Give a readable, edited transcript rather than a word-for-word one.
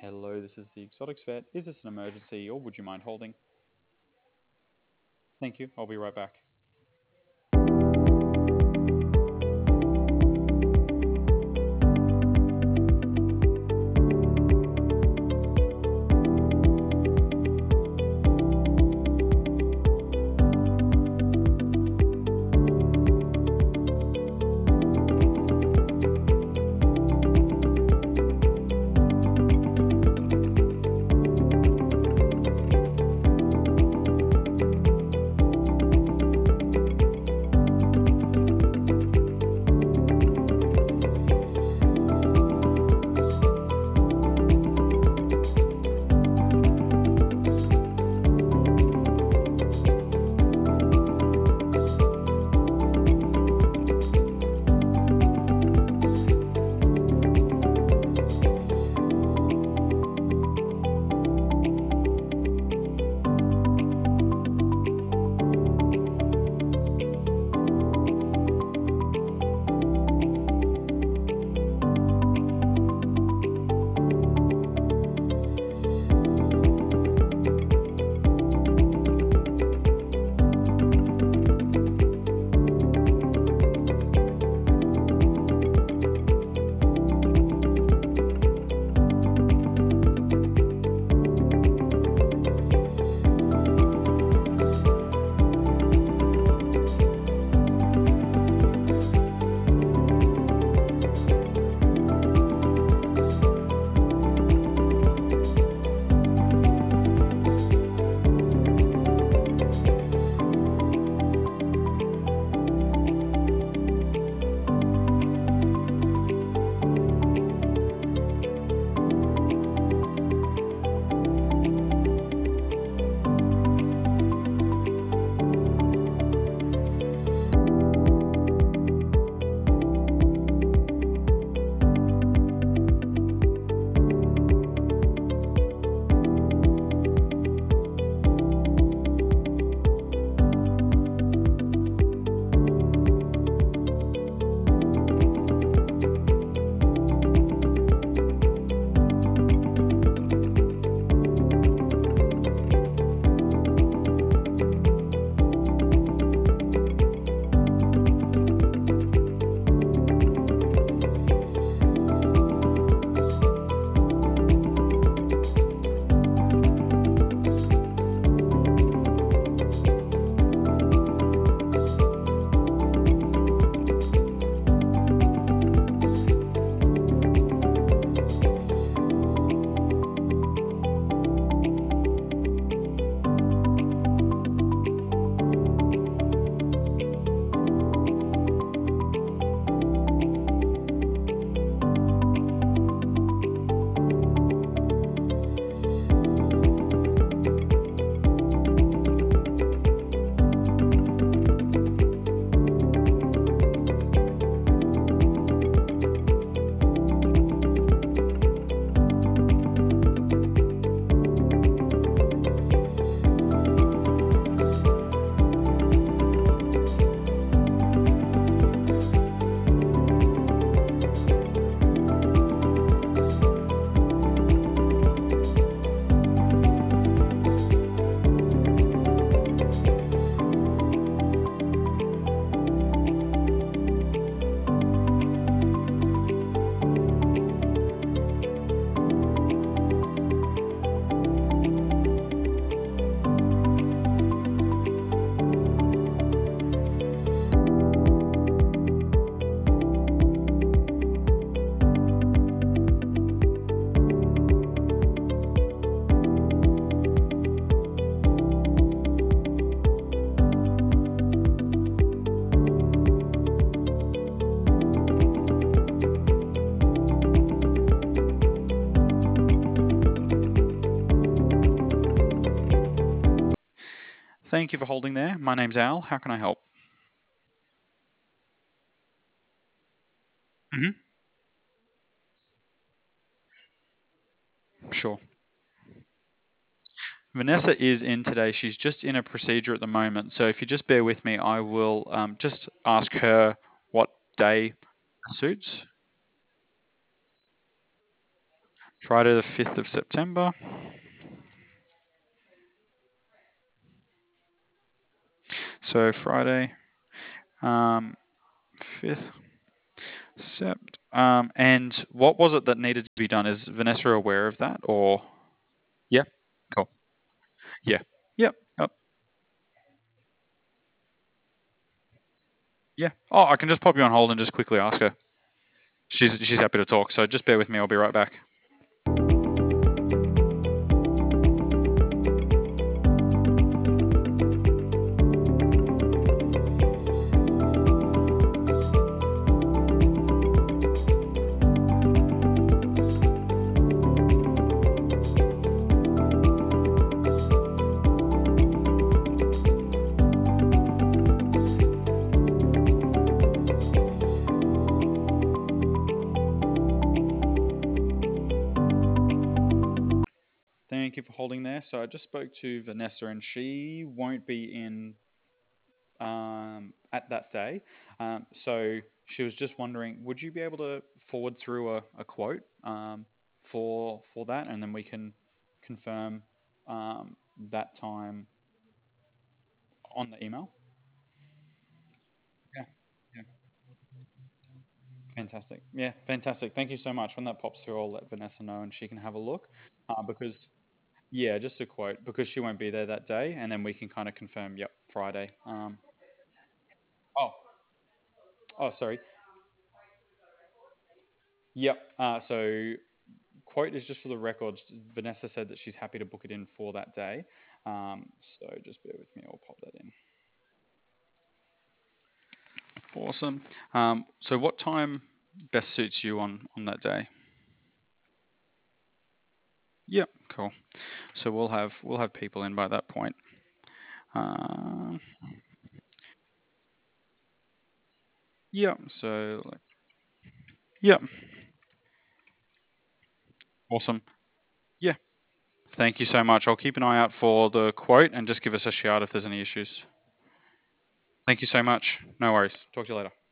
Hello, this is the Exotics Vet. Is this an emergency or would you mind holding? Thank you. I'll be right back. Thank you for holding there. My name's Al. How can I help? Hmm. Sure. Vanessa is in today. She's just in a procedure at the moment. So if you just bear with me, I will just ask her what day suits. Friday the 5th of September. So Friday, 5th Sept. And what was it that needed to be done? Is Vanessa aware of that, or? Yeah. Cool. Yeah. Yep. Yep. Yeah. Oh, I can just pop you on hold and just quickly ask her. She's happy to talk, so just bear with me. I'll be right back. Thank you for holding there. So I just spoke to Vanessa, and she won't be in at that day. So she was just wondering, would you be able to forward through a quote for that, and then we can confirm that time on the email? Yeah. Yeah. Fantastic. Yeah, fantastic. Thank you so much. When that pops through, I'll let Vanessa know, and she can have a look. Because yeah, just a quote because she won't be there that day, and then we can kind of confirm. Yep, Friday. Oh, oh, sorry. Yep. So quote is just for the records. Vanessa said that she's happy to book it in for that day. So just bear with me. I'll pop that in. Awesome. So what time best suits you on that day? Yep. Cool. So we'll have people in by that point. Uh, yep. So yep. Awesome. Yeah. Thank you so much. I'll keep an eye out for the quote and just give us a shout if there's any issues. Thank you so much. No worries. Talk to you later.